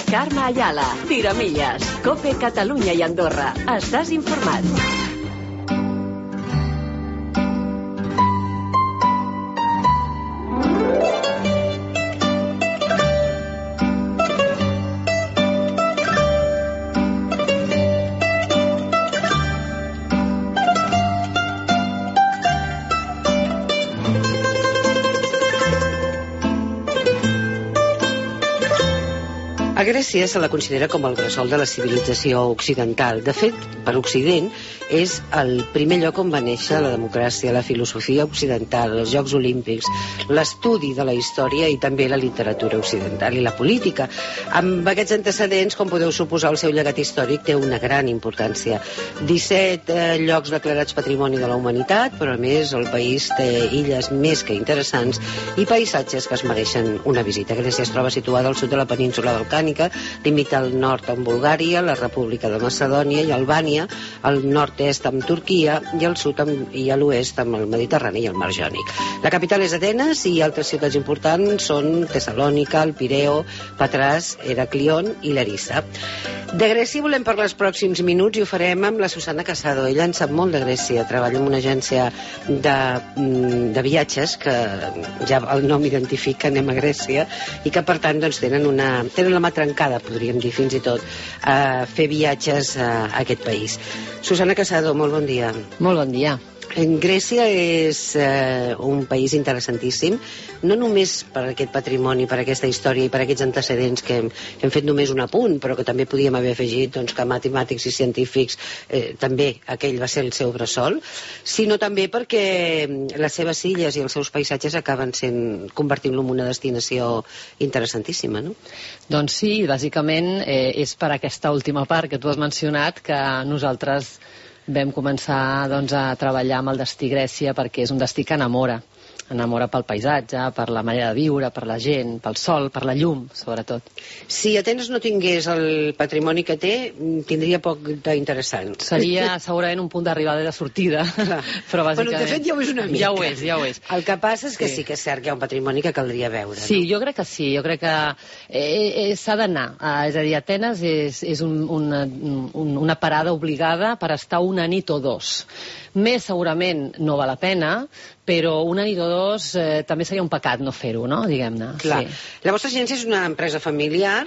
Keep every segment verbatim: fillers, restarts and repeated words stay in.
Carme Ayala, Tiramilles, COPE Catalunya i Andorra. Estàs informat. A Grècia se la considera com el bressol de la civilització occidental. De fet, per Occident, és el primer lloc on va néixer la democràcia, la filosofia occidental, els Jocs Olímpics, l'estudi de la història i també la literatura occidental i la política. Amb aquests antecedents, com podeu suposar, el seu llegat històric té una gran importància. disset eh, llocs declarats Patrimoni de la Humanitat, però a més el país té illes més que interessants i paisatges que es mereixen una visita. Grècia es troba situada al sud de la península balcànica, limita al nord amb Bulgària, la República de Macedònia i Albània, al nord-est amb Turquia i al sud amb, i a l'oest amb el Mediterrani i el Mar Jònic. La capital és Atenes i altres ciutats importants són Tessalònica, el Pireo, Patràs, Heraclion i Larissa. De Grècia volem parlar els pròxims minuts i ho farem amb la Susana Casado. Ella en sap molt de Grècia, treballa en una agència de, de viatges que ja el nom identifica, anem a Grècia, i que per tant doncs, tenen, una, tenen la mà trencada, podríem dir fins i tot, a fer viatges a aquest país. Susana Casado, molt bon dia. Molt bon dia. En Grècia és eh, un país interessantíssim, no només per aquest patrimoni, per aquesta història i per aquests antecedents que hem, hem fet només un apunt, però que també podíem haver afegit doncs, que matemàtics i científics eh, també aquell va ser el seu bressol, sinó també perquè les seves illes i els seus paisatges acaben sent, convertint-lo en una destinació interessantíssima, no? Doncs sí, bàsicament eh, és per aquesta última part que tu has mencionat que nosaltres vam començar doncs, a treballar amb el destí Grècia perquè és un destí que enamora. Enamora pel paisatge, per la manera de viure, per la gent, pel sol, per la llum, sobretot. Si Atenes no tingués el patrimoni que té, tindria poc d'interessant. Seria segurament un punt d'arribada i de sortida. Però bàsicament... Bueno, de fet ja ho és una mica. Ja ho és, ja ho és. El que passa és que sí, sí que és cert que hi ha un patrimoni que caldria veure. Sí, no? jo crec que sí, jo crec que eh, eh, s'ha d'anar. Eh, és a dir, Atenes és, és un, una, un, una parada obligada per estar una nit o dos. Més segurament no val la pena, però una nit o dos eh, també seria un pecat no fer-ho, no? Diguem-ne. Clar. Sí. La vostra agència és una empresa familiar,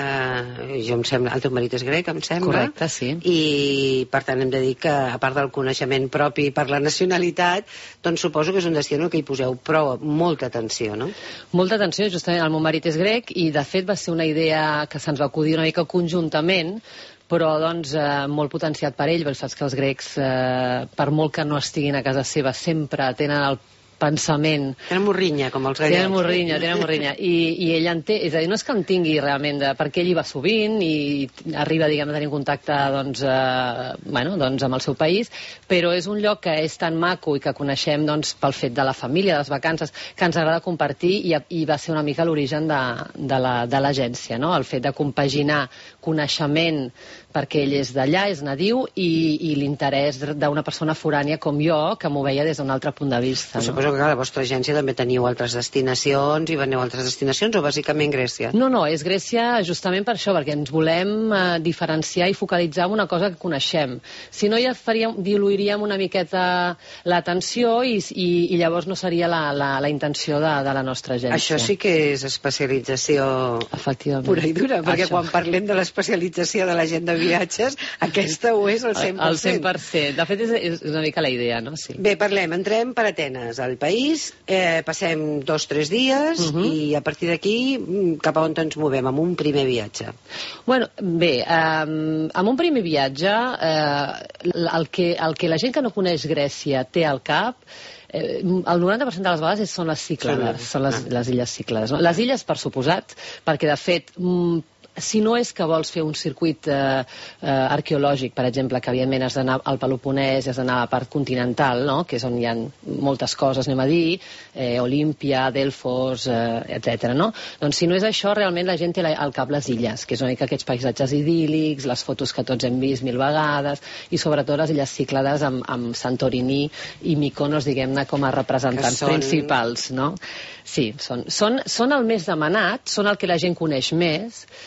eh, jo em sembla, el teu marit és grec, em sembla. Correcte, sí. I per tant hem de dir que, a part del coneixement propi per la nacionalitat, doncs suposo que és un destí en què hi poseu prou, molta atenció, no? Molta atenció, justament el meu marit és grec i de fet va ser una idea que se'ns va acudir una mica conjuntament, però doncs eh, molt potenciat per ell, perquè saps que els grecs, eh, per molt que no estiguin a casa seva, sempre tenen el pensament... Tenen morrinya, com els gallecs. Tenen morrinya, tenen morrinya. I, i ell en té, és a dir, no és que en tingui realment, de, perquè ell hi va sovint i arriba, diguem, a tenir contacte doncs, eh, bueno, doncs, amb el seu país, però és un lloc que és tan maco i que coneixem doncs, pel fet de la família, de les vacances, que ens agrada compartir i, i va ser una mica l'origen de, de l'agència, no? El fet de compaginar coneixement perquè ell és d'allà, és nadiu, i, i l'interès d'una persona forània com jo, que m'ho veia des d'un altre punt de vista. No? Suposo que a la vostra agència també teniu altres destinacions i veneu a altres destinacions, o bàsicament Grècia? No, no, és Grècia justament per això, perquè ens volem eh, diferenciar i focalitzar en una cosa que coneixem. Si no, ja faríem, diluiríem una miqueta l'atenció i, i, i llavors no seria la, la, la intenció de, de la nostra agència. Això sí que és especialització pura i dura, perquè això. Quan parlem de l'especialització de la gent de viatges, aquesta ho és al cent per cent. Al cent per cent. De fet, és, és una mica la idea, no? Sí. Bé, parlem, entrem per Atenes, al país, eh, passem dos o tres dies, uh-huh. i a partir d'aquí cap a on ens movem, amb un primer viatge? Bueno, bé, um, amb un primer viatge, eh, el, que, el que la gent que no coneix Grècia té al cap, Eh, el noranta per cent de les vegades són les Cíclades, són les, les illes Cíclades. No? Les illes, per suposat, perquè de fet... Mm, si no és que vols fer un circuit eh, eh, arqueològic, per exemple, que evidentment has d'anar al Peloponès i has d'anar a la part continental, no? Que és on hi ha moltes coses, anem a dir, eh, Olímpia, Delfos, eh, etcètera. No? Doncs si no és això, realment la gent té al cap les illes, que és una mica aquests paisatges idíl·lics, les fotos que tots hem vist mil vegades, i sobretot les illes Cíclades amb, amb Santorini i Mykonos, diguem-ne, com a representants són... principals. No? Sí, són, són, són el més demanat, són el que la gent coneix més,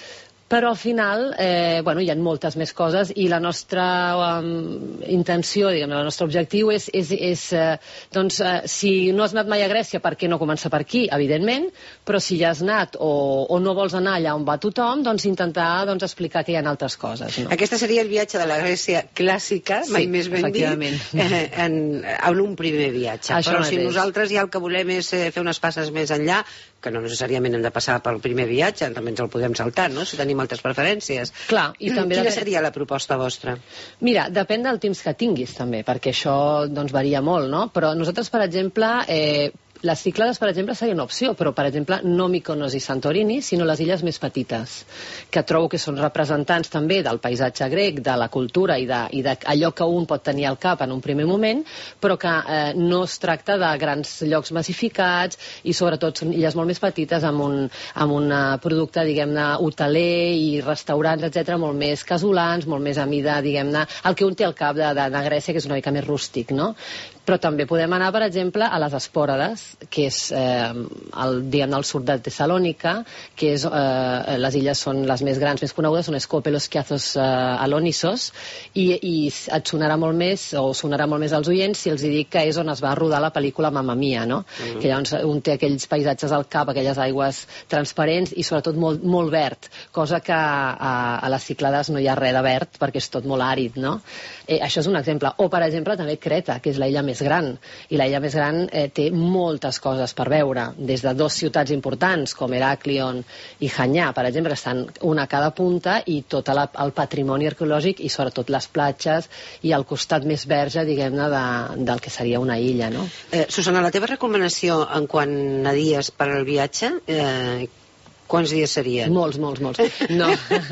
Però al final, eh, bueno, hi ha moltes més coses i la nostra um, intenció, diguem, el nostre objectiu és, és, és eh, doncs, eh, si no has anat mai a Grècia, per què no començar per aquí? Evidentment, però si ja has anat o, o no vols anar allà on va tothom, doncs intentar doncs, explicar que hi ha altres coses. No? Aquesta seria el viatge de la Grècia clàssica, sí, mai més ben dit, eh, en, en un primer viatge. Això però mateix. Si nosaltres ja el que volem és eh, fer unes passes més enllà, que no necessàriament hem de passar pel primer viatge, també ens el podem saltar, no?, si tenim altres preferències. Clar, i també Quina depèn... seria la proposta vostra? Mira, depèn del temps que tinguis també, perquè això doncs, varia molt, no? Però nosaltres, per exemple, eh, les Cíclades, per exemple, seria una opció, però, per exemple, no Mykonos i Santorini, sinó les illes més petites, que trobo que són representants també del paisatge grec, de la cultura i d'allò que un pot tenir al cap en un primer moment, però que eh, no es tracta de grans llocs massificats i, sobretot, són illes molt més petites amb un, amb un producte, diguem-ne, hoteler i restaurants, etcètera, molt més casolans, molt més a mida, diguem-ne, el que un té al cap de, de, de Grècia, que és una mica més rústic, no? Però també podem anar, per exemple, a les Espòrades, que és eh, el, diguem, al sud de Tessalònica, que és, eh, les illes són les més grans, més conegudes, són Skópelos, Kiathos, eh, Alonissos, i, i et sonarà molt més, o sonarà molt més als oients, si els dic que és on es va rodar la pel·lícula Mamma Mia, no? Mm-hmm. Que llavors un té aquells paisatges al cap, aquelles aigües transparents i sobretot molt, molt verd, cosa que a, a les Cíclades no hi ha res de verd perquè és tot molt àrid, no? Eh, això és un exemple. O, per exemple, també Creta, que és la illa més gran, i la illa més gran eh, té moltes coses per veure, des de dues ciutats importants com Heraclion i Hanyà, per exemple, que estan una a cada punta, i tot la, el patrimoni arqueològic i sobretot les platges i el costat més verge, diguem-ne, de, del que seria una illa, no? Eh, Susana, la teva recomanació en quant a dies per al viatge, eh, quants dies serien? Molts, molts, molts. No,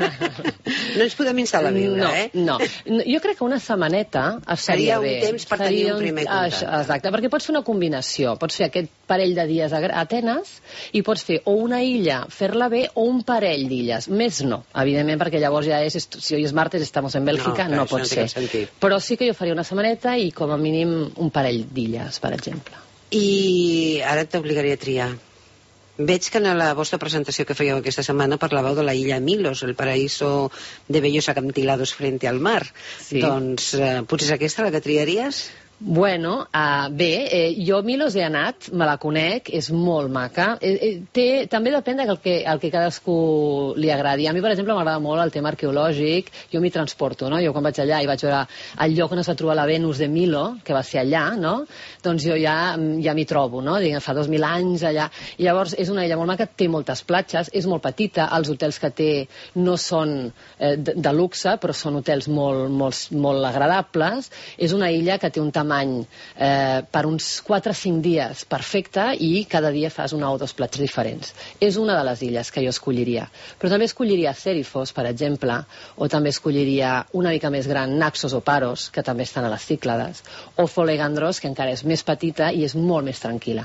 no ens podem instal·lar a viure, no, eh? No, jo crec que una setmaneta estaria bé. Seria un temps per tenir un primer contacte. Exacte, perquè pots fer una combinació. Pots fer aquest parell de dies a Atenes i pots fer o una illa, fer-la bé, o un parell d'illes. Més no, evidentment, perquè llavors ja és, si hoy és martes, estamos en Bèlgica, no, no pot ser. Però sí que jo faria una setmaneta i com a mínim un parell d'illes, per exemple. I ara t'obligaria a triar. Veig que en la vostra presentació que fèieu aquesta setmana parlàveu de la illa Milos, el paraíso de bellos acantilados frente al mar. Sí. Doncs eh, potser és aquesta la que triaries? Bueno, uh, bé, eh, jo Milos he anat, me la conec, és molt maca. Eh, eh, té, també depèn del que, el que cadascú li agradi. A mi, per exemple, m'agrada molt el tema arqueològic, jo m'hi transporto, no? Jo quan vaig allà i vaig veure el lloc on es va trobar la Venus de Milo, que va ser allà, no? Doncs jo ja, ja m'hi trobo, no? Diguem, fa dos mil anys allà. I llavors és una illa molt maca, té moltes platges, és molt petita, els hotels que té no són eh, de, de luxe, però són hotels molt, molt, molt agradables. És una illa que té un tamany eh, per uns quatre o cinc dies perfecte, i cada dia fas una o dos platges diferents. És una de les illes que jo escolliria. Però també escolliria Serifos, per exemple, o també escolliria una mica més gran Naxos o Paros, que també estan a les Cíclades, o Folegandros, que encara és més petita i és molt més tranquil·la.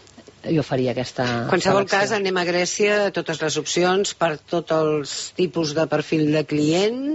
Jo faria aquesta En qualsevol selecció. cas, anem a Grècia, totes les opcions, per tots els tipus de perfil de client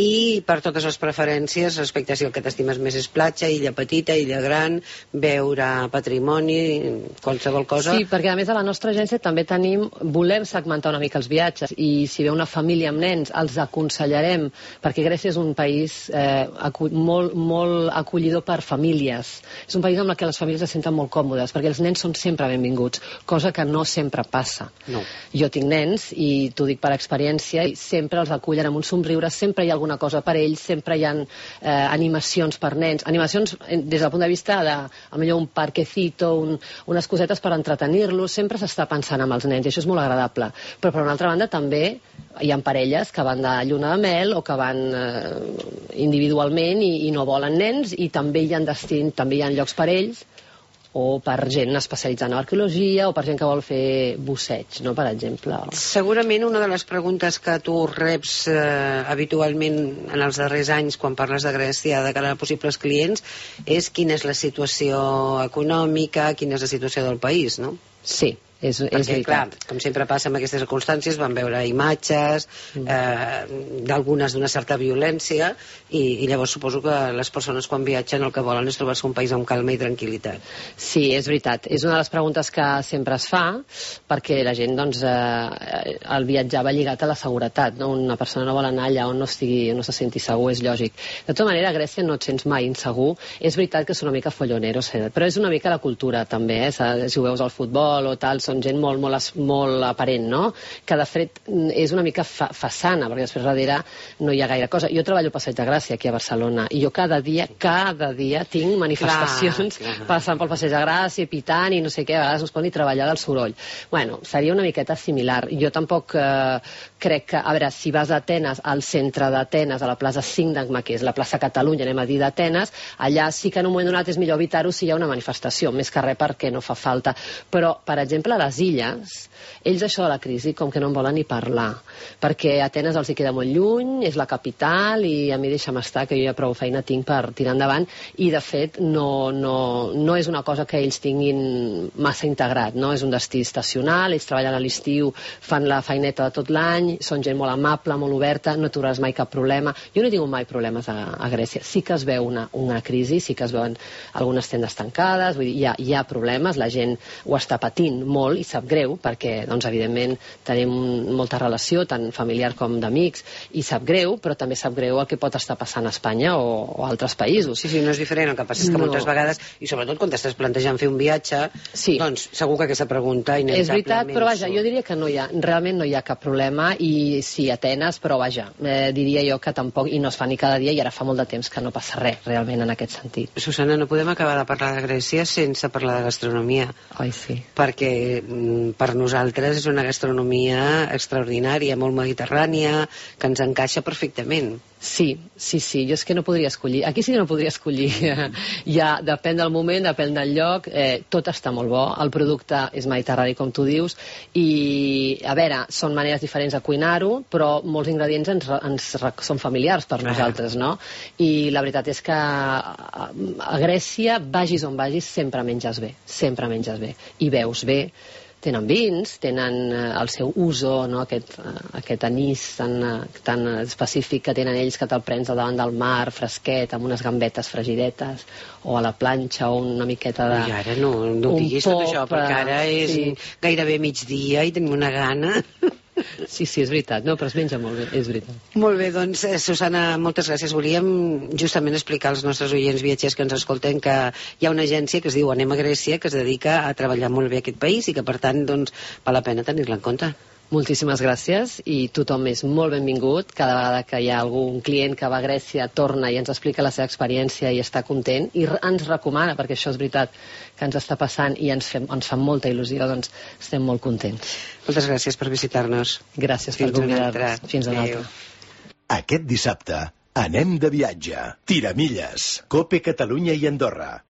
i per totes les preferències respecte a si el que t'estimes més és platja, illa petita, illa gran, veure patrimoni, qualsevol cosa. Sí, perquè a més a la nostra agència també tenim, volem segmentar una mica els viatges, i si ve una família amb nens els aconsellarem, perquè Grècia és un país eh, acu molt, molt acollidor per famílies. És un país amb el que les famílies es senten molt còmodes, perquè els nens són sempre benvinguts, cosa que no sempre passa. No. Jo tinc nens i t'ho dic per experiència, i sempre els acullen amb un somriure, sempre hi ha alguna cosa per ells, sempre hi ha eh, animacions per nens, animacions des del punt de vista de, a millor un parquecito, un, unes cosetes per entretenir-los, sempre s'està pensant amb els nens i això és molt agradable. Però per una altra banda també hi ha parelles que van de lluna de mel o que van eh, individualment i, i no volen nens, i també hi ha destins, també hi ha llocs per ells, o per gent especialitzada en arqueologia, o per gent que vol fer busseig, no?, per exemple. Segurament una de les preguntes que tu reps eh, habitualment en els darrers anys quan parles de Grècia de cara a possibles clients és quina és la situació econòmica, quina és la situació del país, no? Sí, És, és perquè, clar, veritat. com sempre passa en aquestes circumstàncies, van veure imatges, mm. eh, d'algunes d'una certa violència, i, i llavors suposo que les persones quan viatgen el que volen és trobar-se un país amb calma i tranquil·litat. Sí, és veritat. És una de les preguntes que sempre es fa, perquè la gent, doncs, eh, el viatjar va lligat a la seguretat, no? Una persona no vol anar allà on no, estigui, on no se senti segur, és lògic. De tota manera, a Grècia no et sents mai insegur. És veritat que és una mica folloneros, però és una mica la cultura, també, eh? Si ho veus al futbol o tal, són gent molt, molt, molt aparent, no? Que de fet és una mica fa façana, perquè després darrere no hi ha gaire cosa. Jo treballo a Passeig de Gràcia, aquí a Barcelona, i jo cada dia, cada dia tinc manifestacions clar, clar. passant pel Passeig de Gràcia, pitant i no sé què, a vegades no es pot ni treballar del soroll. Bueno, seria una miqueta similar. Jo tampoc eh, crec que, a veure, si vas a Atenes, al centre d'Atenes, a la plaça Síndagma, que és la plaça Catalunya, anem a dir d'Atenes, allà sí que en un moment donat és millor evitar-ho si hi ha una manifestació, més que res perquè no fa falta. Però, per exemple, a les illes, ells això de la crisi com que no en volen ni parlar, perquè Atenes els hi queda molt lluny, és la capital i a mi deixa'm estar, que jo ja prou feina tinc per tirar endavant, i de fet no, no, no és una cosa que ells tinguin massa integrat, no? És un destí estacional, ells treballen a l'estiu, fan la feineta de tot l'any, són gent molt amable, molt oberta, no trobaràs mai cap problema. Jo no he tingut mai problemes a, a Grècia. Sí que es veu una, una crisi, sí que es veuen algunes tendes tancades, vull dir, hi ha, hi ha problemes, la gent ho està patint molt i sap greu, perquè doncs, evidentment tenim molta relació, tant familiar com d'amics, i sap greu, però també sap greu el que pot estar passant a Espanya o, o altres països. Sí, sí, no és diferent, el que passa és que no. moltes vegades, i sobretot quan t'estàs plantejant fer un viatge, sí. doncs segur que aquesta pregunta inevitablement... És veritat, però vaja, jo diria que no hi ha, realment no hi ha cap problema, i sí, Atenes, però vaja, eh, diria jo que tampoc, i no es fa ni cada dia, i ara fa molt de temps que no passa res, realment, en aquest sentit. Susana, no podem acabar de parlar de Grècia sense parlar de gastronomia. Oi, sí. Perquè per nosaltres és una gastronomia extraordinària, molt mediterrània, que ens encaixa perfectament. Sí, sí, sí, jo és que no podria escollir, aquí sí que no podria escollir, ja depèn del moment, depèn del lloc, eh, tot està molt bo, el producte és mediterrani com tu dius, i a veure, són maneres diferents de cuinar-ho, però molts ingredients ens, ens són familiars per nosaltres, no? I la veritat és que a, a Grècia, vagis on vagis, sempre menges bé, sempre menges bé, i veus bé. Tenen vins, tenen el seu uso, no? aquest, aquest anís tan, tan específic que tenen ells, que te'l prens davant del mar, fresquet, amb unes gambetes fregidetes, o a la planxa, o una miqueta de... I ara no, no diguis tot això, perquè ara és sí. gairebé migdia i tenim una gana... Sí, sí, és veritat. No, però es menja molt bé, és veritat. Molt bé, doncs, eh, Susana, moltes gràcies. Volíem justament explicar als nostres oients viatgers que ens escolten que hi ha una agència que es diu Anem a Grècia, que es dedica a treballar molt bé aquest país i que, per tant, doncs, val la pena tenir-la en compte. Moltíssimes gràcies, i tothom és molt benvingut. Cada vegada que hi ha algun client que va a Grècia torna i ens explica la seva experiència i està content i ens recomana, perquè això és veritat que ens està passant i ens, fem, ens fa molta il·lusió, doncs estem molt contents. Moltes gràcies per visitar-nos. Gràcies per convidar-nos. Fins una altra. Aquest dissabte anem de viatge. Tiramilles, Cope Catalunya i Andorra.